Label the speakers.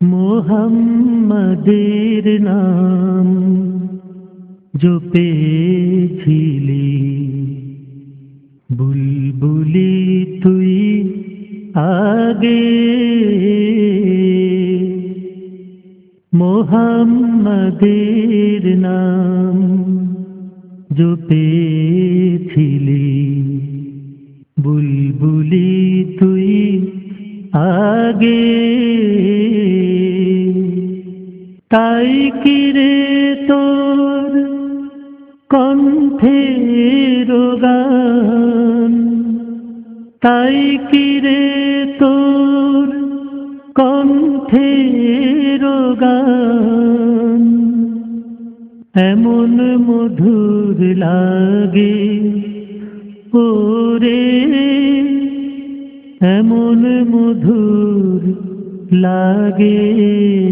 Speaker 1: মোহাম্মদের নাম জপেছিলি, বুলবুলি তুই আগে। মোহাম্মদের নাম জপেছিলি, বুলবুলি তুই আগে। তাই কিরে তোর কণ্ঠের গান, তাই কিরে তোর কণ্ঠের গান এমন মধুর লাগে ওরে, এমন মধুর লাগে।